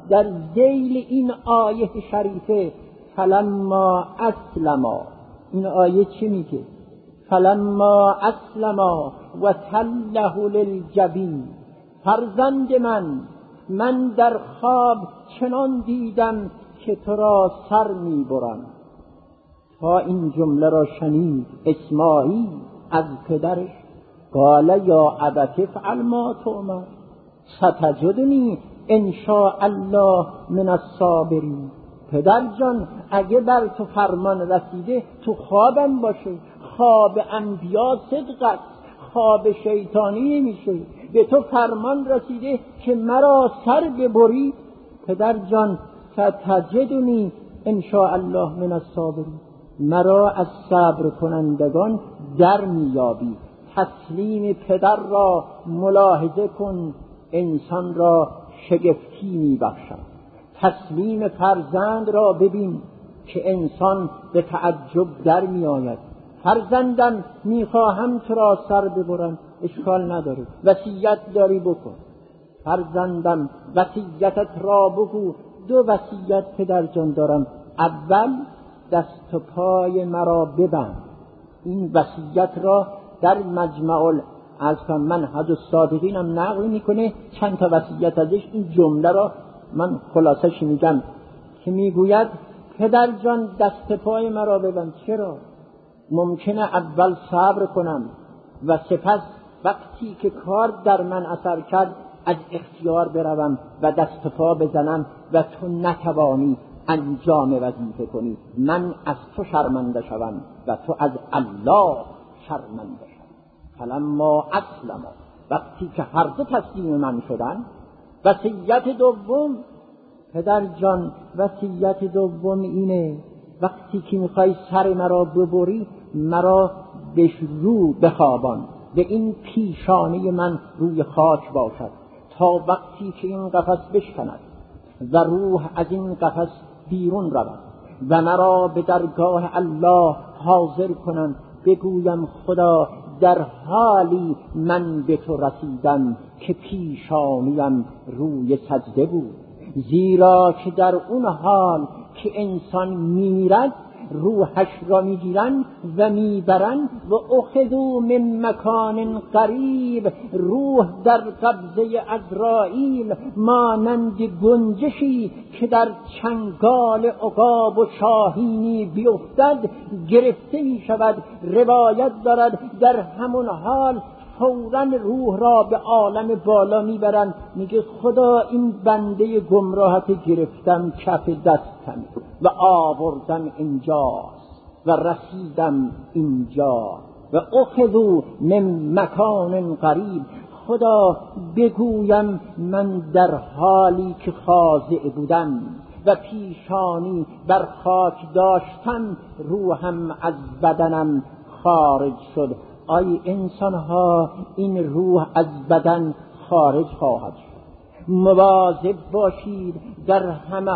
در ذیل این آیه شریفه فلما اسلما، این آیه چی میگه؟ فلما اسلما و تله للجبین، فرزند من در خواب چنان دیدم که تو را سر میبرم. تا این جمله را شنید اسماعیل از پدرش، قال یا ابت افعل ما تؤمر ستجدنی ان شاء الله من الصابرین. پدر جان اگه بر تو فرمان رسیده تو خوابم باشه، خواب انبیا صدق است، خواب شیطانی میشه. به تو فرمان رسیده که مرا سر ببری، پدر جان ستجدنی ان شاء الله من الصابرین، مرا از صبر کنندگان در میابی. تسلیم پدر را ملاحظه کن، انسان را شگفتی میبخشد. تسلیم فرزند را ببین که انسان به تعجب در میآید. فرزندم میخواهم تو را سر ببرم، اشکال نداره، وصیت داری بکن. فرزندم وصیتت را بگو. دو وصیت پدر جان دارم، اول دست و پای مرا ببند. این وصیت را در مجمع از منهج الصادقین هم نقل میکنه، چند تا وصیت ازش. این جمله را من خلاصش میگم که میگوید پدر جان دست پای مرا ببند. چرا؟ ممکنه اول صبر کنم و سپس وقتی که کار در من اثر کرد از اختیار بروم و دست پا بزنم و تو نتوانی انجام وظیفه کنی، من از تو شرمنده شوم و تو از الله شرمنده شوی. فلما اسلما، وقتی که هر دو تسلیم من شدن. وصیت دوم پدر جان، وصیت دوم اینه وقتی که میخوای سر مرا ببری، مرا به رو بخوابان، به این پیشانه من روی خاک باشد تا وقتی که این قفس بشکند و روح از این قفس بیرون رود و مرا به درگاه الله حاضر کنند، بگویم خدا در حالی من به تو رسیدم که پیشانیم روی سجده بود. زیرا که در اون حال که انسان میرد روحش را میگیرن و میبرن و اخذوا من مکان قریب، روح در قبضه عزرائیل مانند گنجشی که در چنگال عقاب و شاهینی بیفتد گرفته می شود. روایت دارد در همون حال فوراً روح را به عالم بالا میبرن، میگه خدا این بنده گمراهت گرفتم کف دستم و آوردم اینجاست و رسیدم اینجا و اخذوا من مکان قریب. خدا بگویم من در حالی که خاضع بودم و پیشانی بر خاک داشتم روحم از بدنم خارج شد. آی انسان ها این روح از بدن خارج خواهد شد. مواظب باشید در همه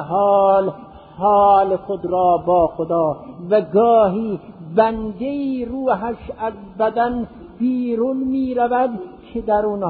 حال خود را با خدا. و گاهی بنده روحش از بدن بیرون می رود که در اون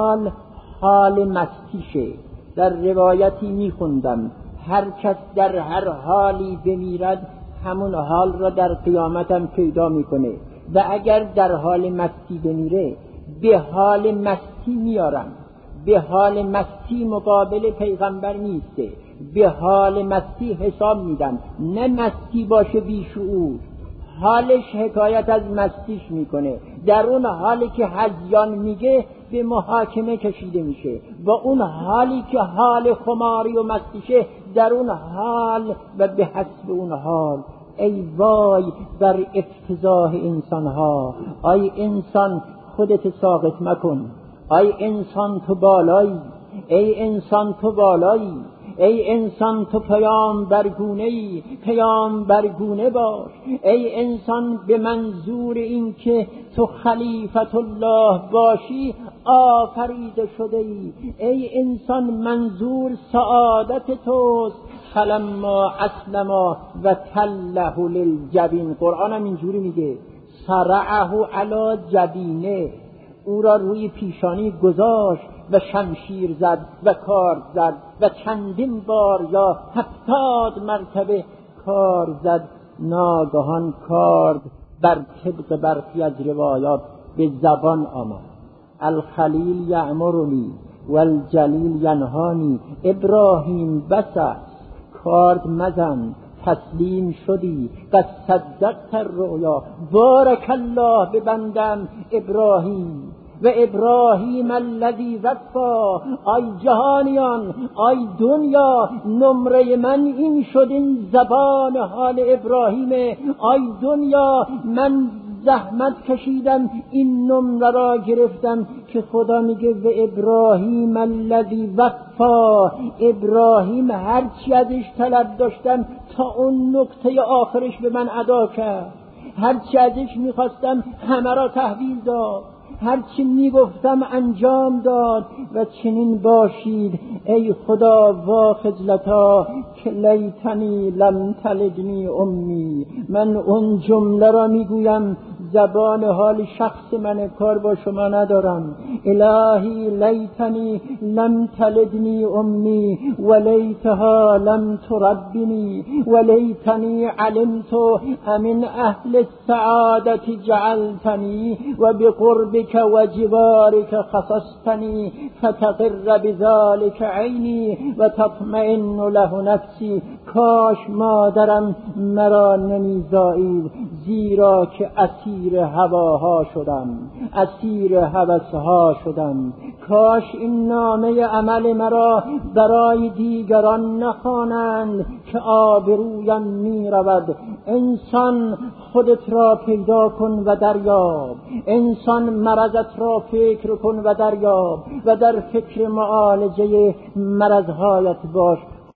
حال مستیشه. در روایتی می خوندم هر کس در هر حالی بمیرد همون حال را در قیامت هم پیدا می کنه. و اگر در حال مستی بمیره به حال مستی میارن، به حال مستی مقابل پیغمبر نیسته، به حال مستی حساب میدن، نه مستی باشه بیشعور، حالش حکایت از مستیش میکنه. در اون حالی که هذیان میگه به محاکمه کشیده میشه، با اون حالی که حال خماری و مستیشه در اون حال و به حسب اون حال. ای وای بر افتضاح انسانها. ای انسان خودت ساقط مکن، ای انسان تو بالایی، ای انسان تو بالایی، ای انسان تو پیامبرگونه‌ای، پیامبرگونه باش. ای انسان به منظور این که تو خلیفت الله باشی آفریده شده ای. ای انسان منظور سعادت توست. فلما اسلما و تله للجبین، قرآن هم اینجوری میگه سرعه علی جبینه، او را روی پیشانی گذاشت و شمشیر زد و کارد زد و چندین بار یا 70 مرتبه کار زد. ناگهان کارد بر طبق برخی از روایات به زبان آمد. الخلیل یأمرنی والجلیل ینهانی. ابراهیم بس است، کارد مزن، تسلیم شدی و صدقت الرؤیا. بارک الله به بندم ابراهیم و ابراهیم الذی وفا. آی جهانیان، آی دنیا، نمره من این شد، این زبان حال ابراهیم. آی دنیا، من زحمت کشیدم، این نمره را گرفتم که خدا میگه و ابراهیم الذی وفا. ابراهیم هرچی ازش طلب داشتم تا اون نقطه آخرش به من ادا کرد. هرچی ازش میخواستم همه را تحویل داد، هرچی میگفتم انجام داد. و چنین باشید ای خدا وا خجلتا که لیتنی لم تلدنی امی. من اون جمله را میگویم، زبان حال شخص من، کار با شما ندارم. الهی لیتنی لم تلدنی امی و لیتها لم تربنی و لیتنی علمت من اهل السعادت جعلتنی و بقربک و جوارک خصصتنی فتقر بذلك عینی و تطمئن له نفسی. کاش مادرم مرا نمیزایید، زیرا که اسیر هواها شدم، اسیر هوسها شدم. کاش این نامه عمل مرا برای دیگران نخوانند که آبرویم می رود. انسان خودت را پیدا کن و دریاب، انسان مرضت را فکر کن و دریاب و در فکر معالجه مرضهایت باش.